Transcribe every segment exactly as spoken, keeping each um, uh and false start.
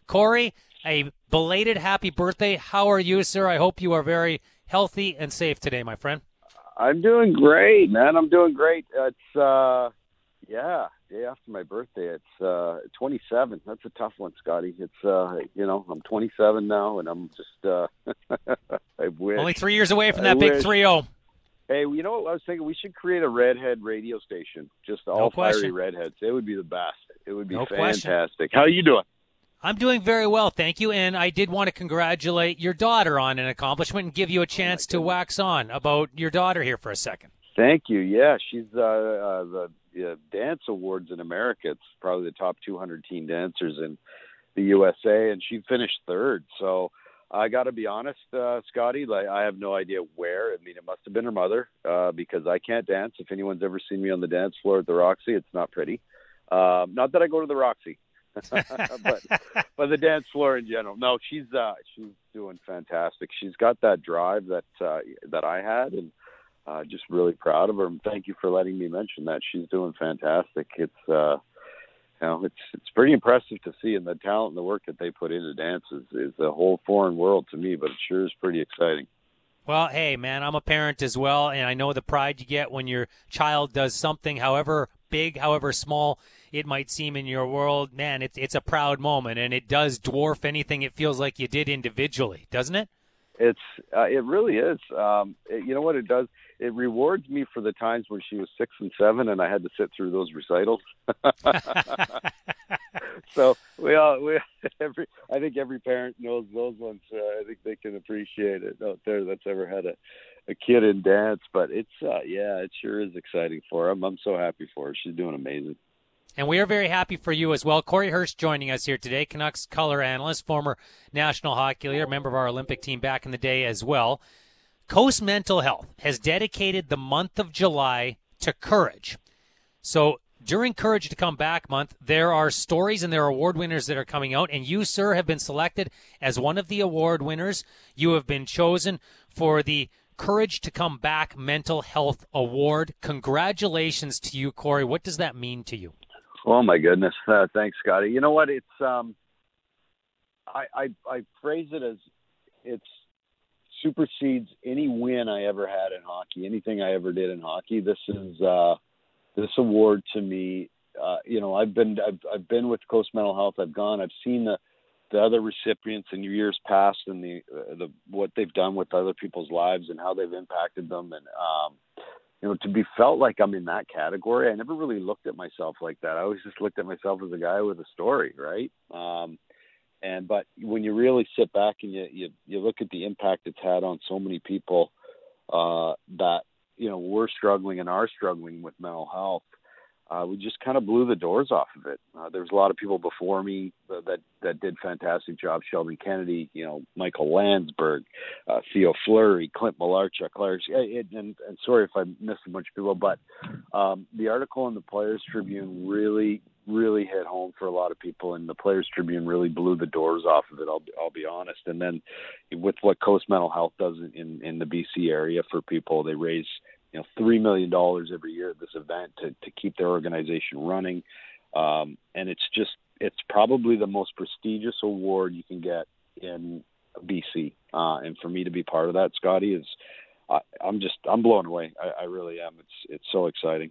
Corey, a belated happy birthday. How are you, sir? I hope you are very healthy and safe today, my friend. I'm doing great, man. I'm doing great. It's uh, yeah, day after my birthday. It's uh, twenty-seven. That's a tough one, Scotty. It's uh, you know, I'm twenty-seven now, and I'm just uh, I wish Only three years away from I that big wish. three oh. Hey, you know what I was thinking? We should create a redhead radio station, just all No fiery question. redheads. It would be the best. It would be No question. fantastic. How are you doing? I'm doing very well, thank you. And I did want to congratulate your daughter on an accomplishment and give you a chance to wax on about your daughter here for a second. Thank you. Yeah, she's uh, uh, the uh, dance awards in America. It's probably the top two hundred teen dancers in the U S A, and she finished third. So I got to be honest, uh, Scotty, like, I have no idea where. I mean, it must have been her mother uh, because I can't dance. If anyone's ever seen me on the dance floor at the Roxy, it's not pretty. Um, not that I go to the Roxy. but but the dance floor in general. No, she's uh, she's doing fantastic. She's got that drive that uh, that I had, and uh, just really proud of her. And thank you for letting me mention that. She's doing fantastic. It's uh, you know, it's it's pretty impressive to see, and the talent and the work that they put into dance is, is a whole foreign world to me. But it sure is pretty exciting. Well, hey, man, I'm a parent as well, and I know the pride you get when your child does something, however big, however small it might seem in your world. Man, it's it's a proud moment, and it does dwarf anything it feels like you did individually, doesn't it? It's uh, it really is. Um, it, you know what it does? It rewards me for the times when she was six and seven, and I had to sit through those recitals. So we all we every I think every parent knows those ones. Uh, I think they can appreciate it out there that's ever had a, a kid in dance. But it's uh, yeah, it sure is exciting for her. I'm, I'm so happy for her. She's doing amazing. And we are very happy for you as well. Corey Hirsch joining us here today, Canucks color analyst, former National Hockey League, member of our Olympic team back in the day as well. Coast Mental Health has dedicated the month of July to courage. So during Courage to Come Back month, there are stories and there are award winners that are coming out, and you, sir, have been selected as one of the award winners. You have been chosen for the Courage to Come Back Mental Health Award. Congratulations to you, Corey. What does that mean to you? Oh my goodness! Uh, thanks, Scotty. You know what? It's um, I, I I phrase it as it's supersedes any win I ever had in hockey, anything I ever did in hockey. This is uh, this award to me. Uh, you know, I've been I've, I've been with Coast Mental Health. I've gone. I've seen the the other recipients in years past and the uh, the what they've done with other people's lives and how they've impacted them. And um, you know, to be felt like I'm in that category, I never really looked at myself like that. I always just looked at myself as a guy with a story, right? Um, and but when you really sit back and you, you you look at the impact it's had on so many people uh, that you know we're struggling and are struggling with mental health, uh, we just kind of blew the doors off of it. Uh, there was a lot of people before me that that, that did fantastic jobs. Sheldon Kennedy, you know, Michael Landsberg, uh, Theo Fleury, Clint Malarchuk, Larry, and, and, and sorry if I missed a bunch of people, but um, the article in the Players Tribune really, really hit home for a lot of people, and the Players Tribune really blew the doors off of it. I'll, I'll be honest. And then with what Coast Mental Health does in, in the B C area for people, they raise you know, three million dollars every year at this event to, to keep their organization running. Um, and it's just, it's probably the most prestigious award you can get in B C. Uh, and for me to be part of that, Scotty, is, I, I'm just, I'm blown away. I, I really am. It's, it's so exciting.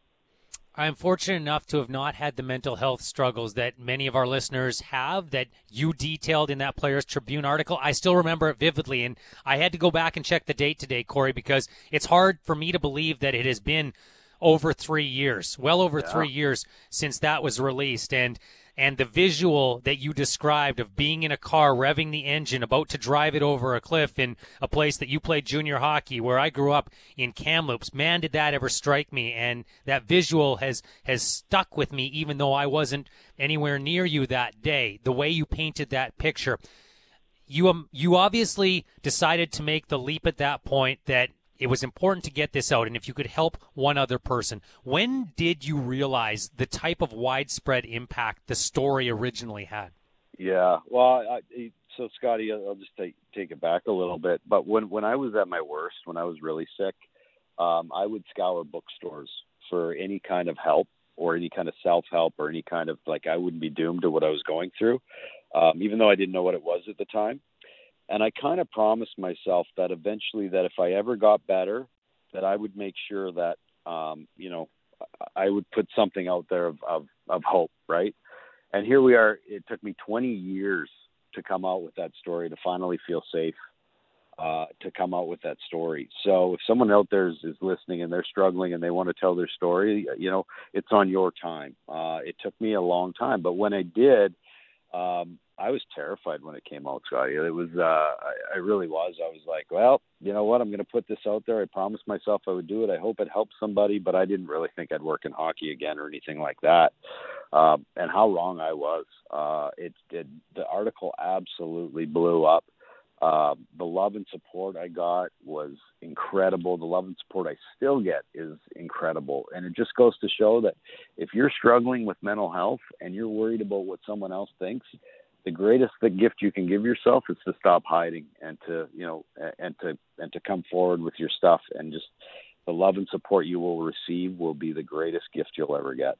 I'm fortunate enough to have not had the mental health struggles that many of our listeners have, that you detailed in that Players Tribune article. I still remember it vividly, and I had to go back and check the date today, Corey, because it's hard for me to believe that it has been over three years, well over yeah. three years since that was released. And and the visual that you described of being in a car, revving the engine, about to drive it over a cliff in a place that you played junior hockey, where I grew up in Kamloops, man, did that ever strike me. And that visual has, has stuck with me, even though I wasn't anywhere near you that day. The way you painted that picture, you, um, you obviously decided to make the leap at that point that it was important to get this out, and if you could help one other person. When did you realize the type of widespread impact the story originally had? Yeah, well, I, so Scotty, I'll just take take it back a little bit. But when when I was at my worst, when I was really sick, um, I would scour bookstores for any kind of help or any kind of self-help or any kind of, like, I wouldn't be doomed to what I was going through. um, even though I didn't know what it was at the time. And I kind of promised myself that eventually, that if I ever got better, that I would make sure that, um, you know, I would put something out there of, of, of hope, right? And here we are. It took me twenty years to come out with that story, to finally feel safe, uh, to come out with that story. So if someone out there is, is listening and they're struggling and they want to tell their story, you know, it's on your time. Uh, it took me a long time, but when I did, um, I was terrified when it came out, Scotty. It was, uh, I, I really was. I was like, well, you know what? I'm going to put this out there. I promised myself I would do it. I hope it helps somebody, but I didn't really think I'd work in hockey again or anything like that. Um, and how wrong I was. Uh, it did. The article absolutely blew up. Uh, the love and support I got was incredible. The love and support I still get is incredible. And it just goes to show that if you're struggling with mental health and you're worried about what someone else thinks, the greatest the gift you can give yourself is to stop hiding and to, you know, and to, and to come forward with your stuff. And just the love and support you will receive will be the greatest gift you'll ever get.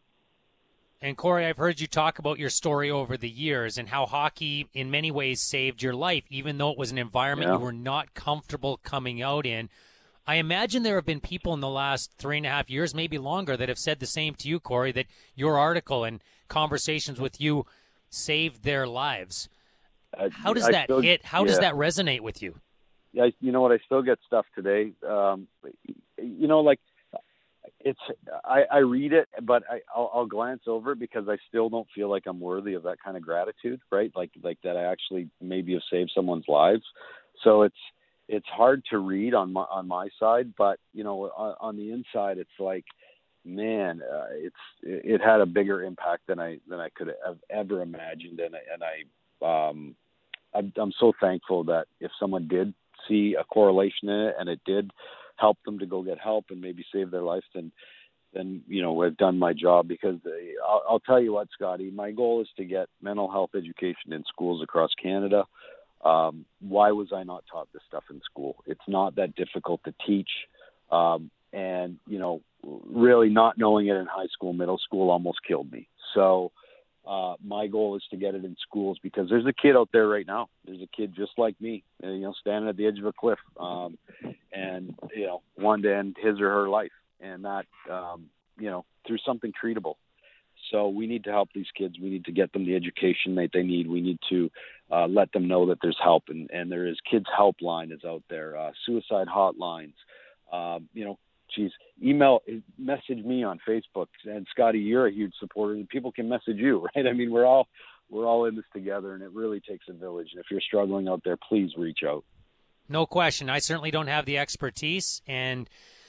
And Corey, I've heard you talk about your story over the years and how hockey in many ways saved your life, even though it was an environment Yeah. you were not comfortable coming out in. I imagine there have been people in the last three and a half years, maybe longer, that have said the same to you, Corey, that your article and conversations with you saved their lives. Uh, How does I that still, hit? How yeah. does that resonate with you? Yeah, you know what? I still get stuff today. Um, you know, like it's I, I read it, but I, I'll, I'll glance over it because I still don't feel like I'm worthy of that kind of gratitude, right? Like like that I actually maybe have saved someone's lives. So it's it's hard to read on my on my side, but you know, on, on the inside, it's like, man, uh, it's it had a bigger impact than I than I could have ever imagined, and I, and I um, I'm, I'm so thankful that if someone did see a correlation in it and it did help them to go get help and maybe save their life, then then you know I've done my job. Because they, I'll, I'll tell you what, Scotty, my goal is to get mental health education in schools across Canada. Um, why was I not taught this stuff in school? It's not that difficult to teach. Um, and, you know, really not knowing it in high school, middle school almost killed me. So uh, my goal is to get it in schools, because there's a kid out there right now. There's a kid just like me, you know, standing at the edge of a cliff um, and, you know, wanting to end his or her life. And that, um, you know, through something treatable. So we need to help these kids. We need to get them the education that they need. We need to uh, let them know that there's help, and, and there is Kids Helpline is out there, uh, suicide hotlines. Um, you know, geez, email, message me on Facebook. And Scotty, you're a huge supporter, and people can message you, right? I mean, we're all we're all in this together, and it really takes a village. And if you're struggling out there, please reach out. No question. I certainly don't have the expertise, and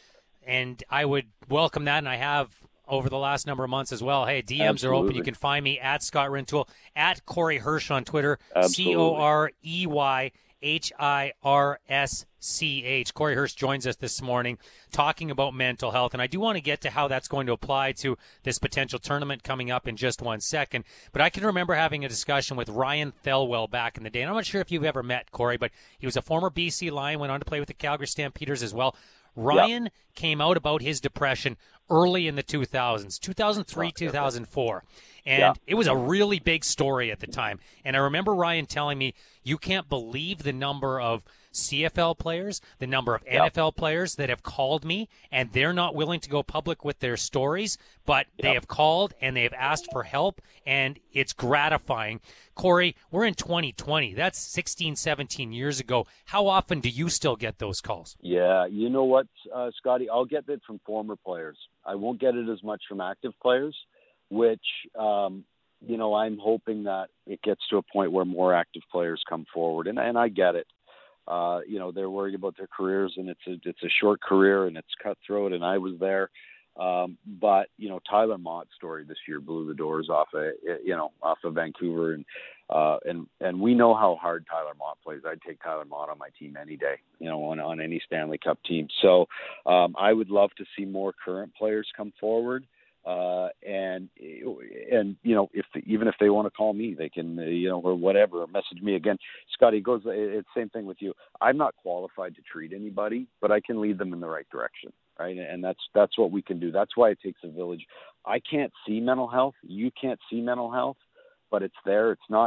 and I would welcome that, and I have over the last number of months as well. Hey, D Ms Absolutely. are open. You can find me at Scott Rintoul, at Corey Hirsch on Twitter, Absolutely. C O R E Y H I R S C H. Corey Hirsch joins us this morning talking about mental health, and I do want to get to how that's going to apply to this potential tournament coming up in just one second. But I can remember having a discussion with Ryan Thelwell back in the day, and I'm not sure if you've ever met Corey, but he was a former B C Lion, went on to play with the Calgary Stampeders as well. Ryan yep. came out about his depression early in the two thousands, two thousand three, two thousand four. And yeah. it was a really big story at the time. And I remember Ryan telling me, you can't believe the number of C F L players, the number of yeah. N F L players that have called me, and they're not willing to go public with their stories, but yeah. they have called and they have asked for help, and it's gratifying. Corey, we're in twenty twenty. That's sixteen, seventeen years ago. How often do you still get those calls? Yeah, you know what, uh, Scotty? I'll get it from former players. I won't get it as much from active players, which, um, you know, I'm hoping that it gets to a point where more active players come forward. And, and I get it. Uh, you know, they're worried about their careers, and it's a, it's a short career, and it's cutthroat, and I was there. Um, but, you know, Tyler Mott's story this year blew the doors off of, you know, off of Vancouver. And, uh, and, and we know how hard Tyler Mott plays. I'd take Tyler Mott on my team any day, you know, on, on any Stanley Cup team. So, um, I would love to see more current players come forward. Uh, and, and, you know, if, even if they want to call me, they can, you know, or whatever, or message me again. Scotty, goes, it's same thing with you. I'm not qualified to treat anybody, but I can lead them in the right direction. Right. And that's, that's what we can do. That's why it takes a village. I can't see mental health. You can't see mental health, but it's there. It's not, it's,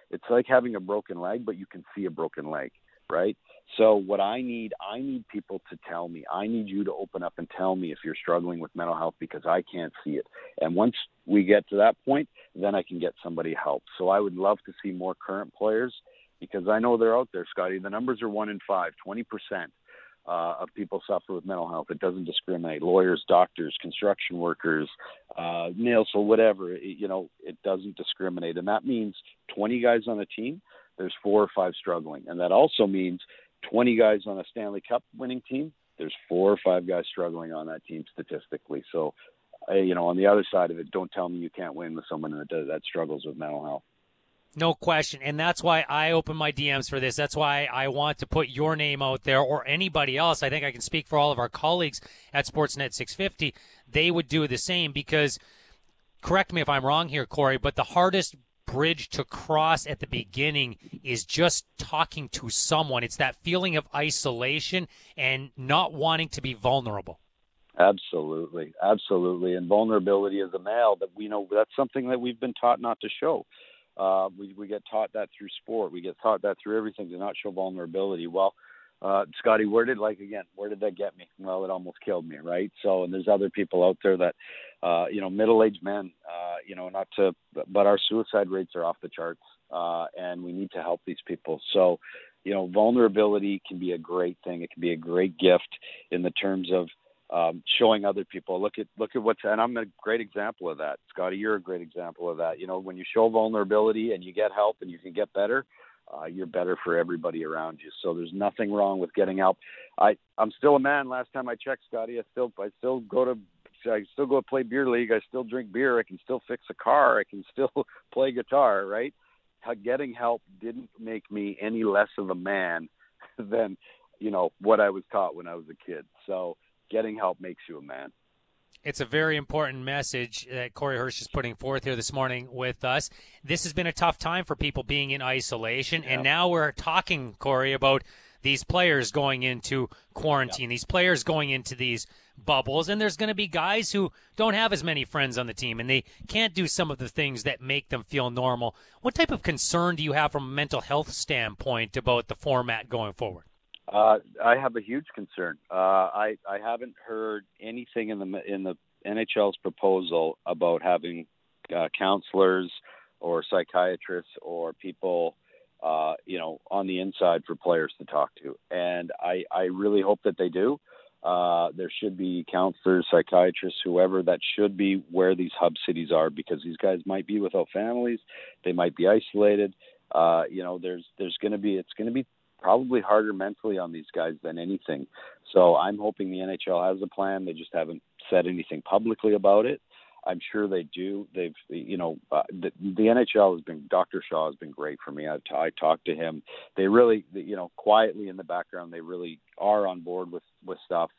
it's like having a broken leg, but you can see a broken leg, right? So what I need, I need people to tell me. I need you to open up and tell me if you're struggling with mental health, because I can't see it. And once we get to that point, then I can get somebody help. So I would love to see more current players, because I know they're out there, Scotty. The numbers are one in five, twenty percent uh, of people suffer with mental health. It doesn't discriminate. Lawyers, doctors, construction workers, uh, nails or whatever, it, you know, it doesn't discriminate. And that means twenty guys on a team, there's four or five struggling. And that also means twenty guys on a Stanley Cup winning team, there's four or five guys struggling on that team statistically. So, uh, you know, on the other side of it, don't tell me you can't win with someone that, that struggles with mental health. No question. And that's why I open my D Ms for this. That's why I want to put your name out there, or anybody else. I think I can speak for all of our colleagues at Sportsnet six fifty. They would do the same, because, correct me if I'm wrong here, Corey, but the hardest bridge to cross at the beginning is just talking to someone. It's that feeling of isolation and not wanting to be vulnerable. Absolutely. Absolutely. And vulnerability as a male, that we know that's something that we've been taught not to show. Uh, we, we get taught that through sport. We get taught that through everything, to not show vulnerability. Well, uh, Scotty, where did, like, again, where did that get me? Well, it almost killed me, right? So, and there's other people out there that, uh, you know, middle-aged men, uh, you know, not to, but our suicide rates are off the charts, uh, and we need to help these people. So, you know, vulnerability can be a great thing. It can be a great gift in the terms of, Um, showing other people, look at look at what's, and I'm a great example of that. Scotty, you're a great example of that. You know, when you show vulnerability and you get help and you can get better, uh, you're better for everybody around you. So there's nothing wrong with getting help. I I'm still a man. Last time I checked, Scotty, I still I still go to I still go play beer league. I still drink beer. I can still fix a car. I can still play guitar. Right? Getting help didn't make me any less of a man than, you know, what I was taught when I was a kid. So getting help makes you a man. It's a very important message that Corey Hirsch is putting forth here this morning with us. This has been a tough time for people being in isolation, yeah. And now we're talking, Corey, about these players going into quarantine, yeah. These players going into these bubbles, and there's going to be guys who don't have as many friends on the team, and they can't do some of the things that make them feel normal. What type of concern do you have from a mental health standpoint about the format going forward? Uh, I have a huge concern. Uh, I I haven't heard anything in the in the N H L's proposal about having uh, counselors or psychiatrists or people, uh, you know, on the inside for players to talk to. And I I really hope that they do. Uh, there should be counselors, psychiatrists, whoever. That should be where these hub cities are, because these guys might be without families. They might be isolated. Uh, you know, there's there's going to be it's going to be probably harder mentally on these guys than anything. So I'm hoping the N H L has a plan. They just haven't said anything publicly about it. I'm sure they do. They've, you know, uh, the, the N H L has been, Doctor Shaw has been great for me. I, I talked to him. They really, you know, quietly in the background, they really are on board with, with stuff.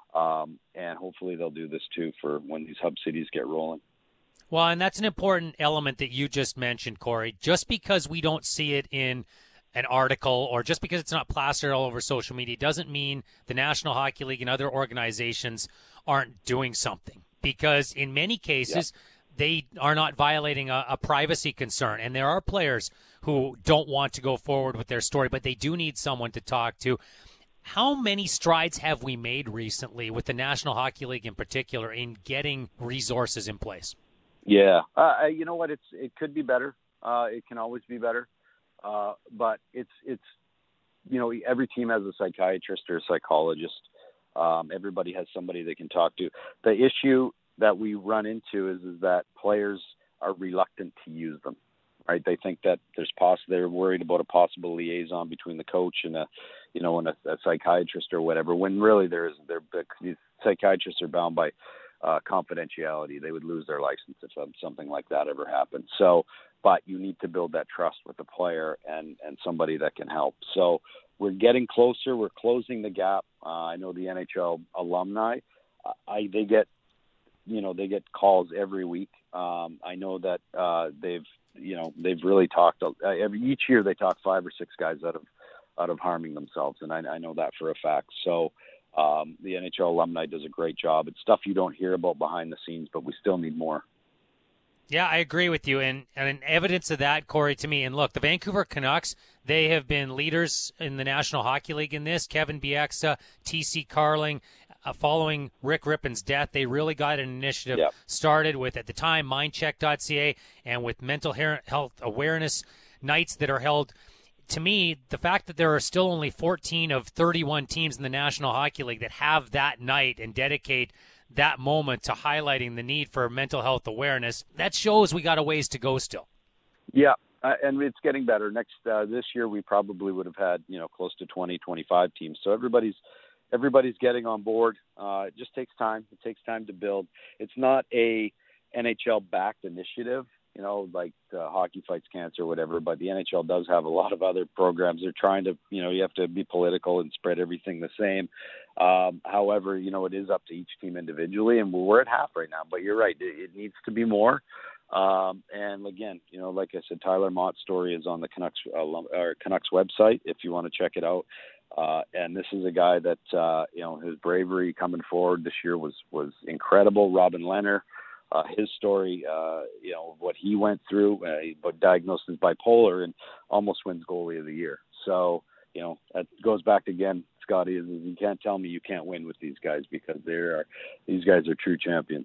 Um, and hopefully they'll do this too for when these hub cities get rolling. Well, and that's an important element that you just mentioned, Corey. Just because we don't see it in an article, or just because it's not plastered all over social media, doesn't mean the National Hockey League and other organizations aren't doing something. Because in many cases, yeah. they are not violating a, a privacy concern. And there are players who don't want to go forward with their story, but they do need someone to talk to. How many strides have we made recently with the National Hockey League in particular in getting resources in place? Yeah. Uh, you know what? It's It could be better. Uh, it can always be better. Uh, but it's, it's, you know, every team has a psychiatrist or a psychologist. Um, everybody has somebody they can talk to. The issue that we run into is, is that players are reluctant to use them, right? They think that there's poss- they're worried about a possible liaison between the coach and a, you know, and a, a psychiatrist or whatever, when really there isn't. They're, these psychiatrists are bound by uh, confidentiality. They would lose their license if something like that ever happened. So, but you need to build that trust with the player and, and somebody that can help. So we're getting closer. We're closing the gap. Uh, I know the N H L alumni, uh, I, they get, you know, they get calls every week. Um, I know that uh, they've, you know, they've really talked uh, every, each year they talk five or six guys out of, out of harming themselves. And I, I know that for a fact. So um, the N H L alumni does a great job. It's stuff you don't hear about behind the scenes, but we still need more. Yeah, I agree with you. And, and evidence of that, Corey, to me, and look, the Vancouver Canucks, they have been leaders in the National Hockey League in this. Kevin Bieksa, T C Carling, uh, following Rick Rippon's death, they really got an initiative Yep. started with, at the time, mindcheck dot c a, and with mental health awareness nights that are held. To me, the fact that there are still only fourteen of thirty-one teams in the National Hockey League that have that night and dedicate that moment to highlighting the need for mental health awareness, that shows we got a ways to go still. Yeah, uh, and it's getting better. Next uh, this year, we probably would have had you know close to twenty, twenty-five teams. So everybody's everybody's getting on board. Uh, it just takes time. It takes time to build. It's not a N H L-backed initiative, you know, like uh, Hockey Fights Cancer or whatever, but the N H L does have a lot of other programs. They're trying to, you know, you have to be political and spread everything the same. Um, however, you know, it is up to each team individually, and we're at half right now. But you're right, it, it needs to be more. Um, and again, you know, like I said, Tyler Mott's story is on the Canucks uh, or Canucks website if you want to check it out. Uh, and this is a guy that, uh, you know, his bravery coming forward this year was, was incredible. Robin Lehner, uh, his story, uh, you know, what he went through, uh, he was diagnosed as bipolar and almost wins goalie of the year. So, you know, that goes back again, Scotty, is, is you can't tell me you can't win with these guys because they are, these guys are true champions.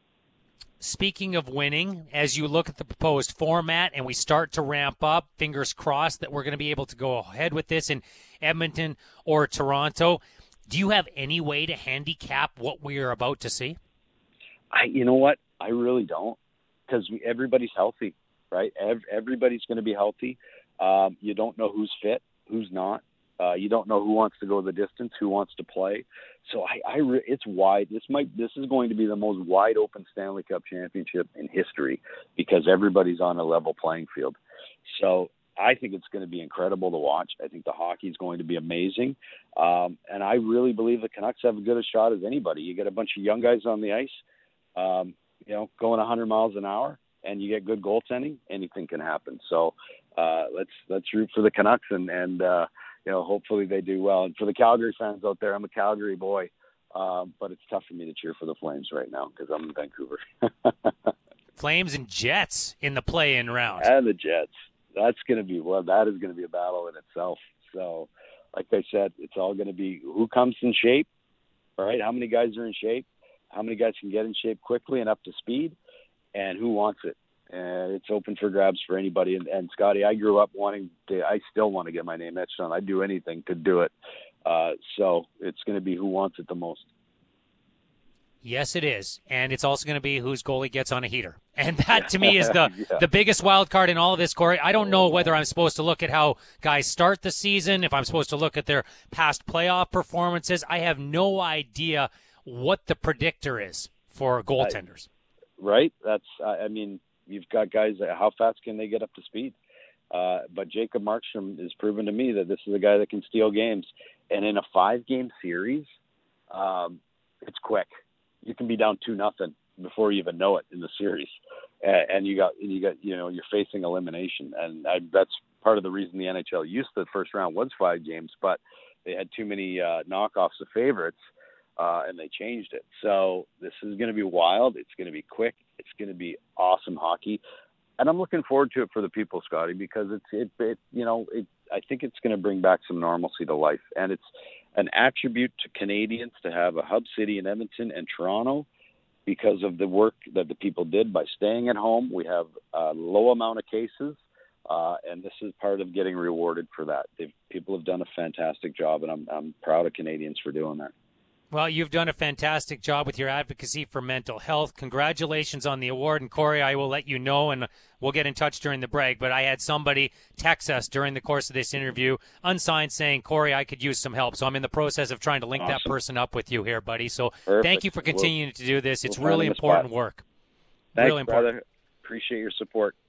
Speaking of winning, as you look at the proposed format and we start to ramp up, fingers crossed that we're going to be able to go ahead with this in Edmonton or Toronto, do you have any way to handicap what we are about to see? I, you know what? I really don't, because everybody's healthy, right? Everybody's going to be healthy. Um, you don't know who's fit, who's not. Uh, you don't know who wants to go the distance, who wants to play. So I, I re- it's wide. This might, this is going to be the most wide open Stanley Cup championship in history because everybody's on a level playing field. So I think it's going to be incredible to watch. I think the hockey is going to be amazing. Um, and I really believe the Canucks have as good a shot as anybody. You get a bunch of young guys on the ice, um, you know, going one hundred miles an hour, and you get good goaltending, anything can happen. So uh, let's, let's root for the Canucks and, and, uh, you know, hopefully they do well. And for the Calgary fans out there, I'm a Calgary boy, uh, but it's tough for me to cheer for the Flames right now because I'm in Vancouver. Flames and Jets in the play-in round. And the Jets. That's going to be, well, that is going to be a battle in itself. So, like I said, it's all going to be who comes in shape, right? How many guys are in shape? How many guys can get in shape quickly and up to speed? And who wants it? And it's open for grabs for anybody. And, and Scotty, I grew up wanting to, I still want to get my name etched on. I'd do anything to do it. Uh, so it's going to be who wants it the most. Yes, it is. And it's also going to be whose goalie gets on a heater. And that, to me, is the yeah. the biggest wild card in all of this, Corey. I don't know whether I'm supposed to look at how guys start the season, if I'm supposed to look at their past playoff performances. I have no idea what the predictor is for goaltenders. I, right? That's, I mean, you've got guys that how fast can they get up to speed? Uh, but Jacob Markstrom has proven to me that this is a guy that can steal games. And in a five-game series, um, it's quick. You can be down two nothing before you even know it in the series, and, and you got you got you know you're facing elimination, and I, that's part of the reason the N H L used the first round was five games, but they had too many uh, knockoffs of favorites, uh, and they changed it. So this is going to be wild. It's going to be quick. It's going to be awesome hockey, and I'm looking forward to it for the people, Scotty, because it's it, it you know it. I think it's going to bring back some normalcy to life, and it's an attribute to Canadians to have a hub city in Edmonton and Toronto because of the work that the people did by staying at home. We have a low amount of cases, uh, and this is part of getting rewarded for that. They've, people have done a fantastic job, and I'm, I'm proud of Canadians for doing that. Well, you've done a fantastic job with your advocacy for mental health. Congratulations on the award. And, Corey, I will let you know, and we'll get in touch during the break. But I had somebody text us during the course of this interview, unsigned, saying, Corey, I could use some help. So I'm in the process of trying to link awesome. that person up with you here, buddy. So Perfect. Thank you for continuing we'll, to do this. It's we'll really important spot. work. Thanks, really important. brother. Appreciate your support.